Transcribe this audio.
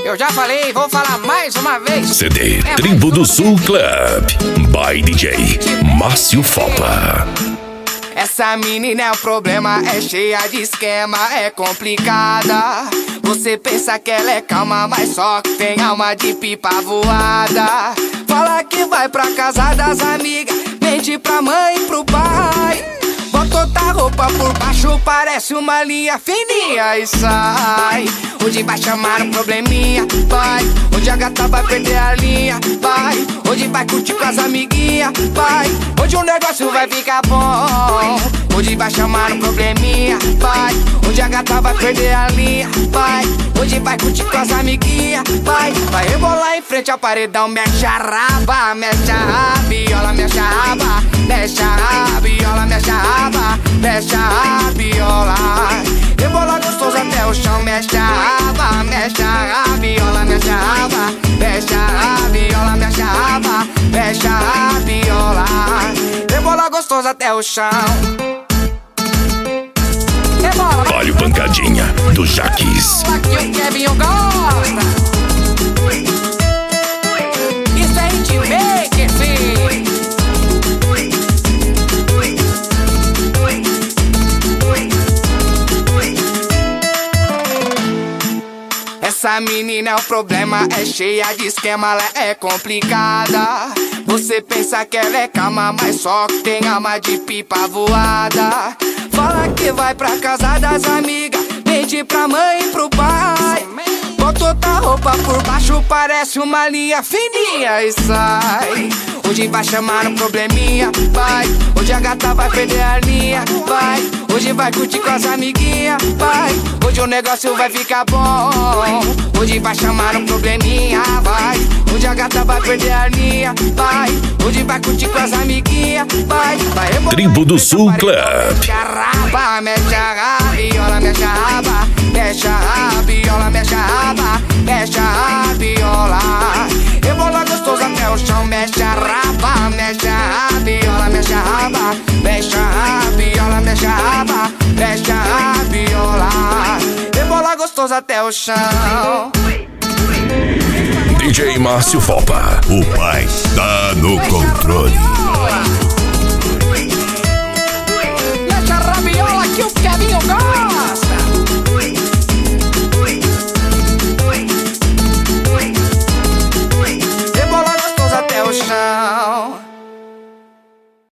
Eu já falei, vou falar mais uma vez. CD Tribo do Sul Club by DJ Márcio Fopa. Essa menina é o problema, é cheia de esquema, é complicada. Você pensa que ela é calma, mas só que tem alma de pipa voada. Fala que vai pra casa das amigas, mente pra mãe e pro pai. Bota outra roupa por baixo, parece uma linha fininha e sai. Hoje vai chamar um probleminha, vai. Hoje a gata vai perder a linha, vai. Hoje vai curtir com as amiguinhas, vai. Hoje o negócio vai ficar bom. Hoje vai chamar um probleminha, vai. Hoje a gata vai perder a linha, vai. Hoje vai curtir com as amiguinhas, vai. Vai rebolar em frente ao paredão, mexe a raba, mexe a rabiola, mexe a raba, mexe a rabiola, mexe a raba, mexe a rabiola. Rebola gostoso até o chão, mexe a raba, mexe a rabiola, mexe a raba, mexe a rabiola, mexe a raba, mexe a rabiola. Rebola gostoso até o chão. Olha o pancadinha do Jaques. Aqui o Kevin gosta. Isso é hitmaker, filho. Essa menina é o problema, é cheia de esquema, ela é complicada. Você pensa que ela é calma, mas só que tem alma de pipa voada. Fala que vai pra casa das amigas, mente pra mãe e pro pai. Bota outra roupa por baixo, parece uma linha fininha e sai. Hoje vai chamar um probleminha, vai. Hoje a gata vai perder a linha, vai. Hoje vai curtir com as amiguinhas, vai. Hoje o negócio vai ficar bom. Hoje vai chamar um probleminha, vai. Hoje a gata vai perder a linha, vai. Hoje vai curtir com as amiguinhas, vai. Tribo do Sul Club. Mexe a raba, mexe a rabiola, mexe a raba, mexe a rabiola, mexe a raba, mexe a rabiola. Rebola gostoso até o chão, mexe a raba, mexe a rabiola, mexe a raba, mexe a rabiola, mexe a raba, mexe a rabiola. Rebola gostoso até o chão. DJ Márcio Fopa, o pai tá no controle.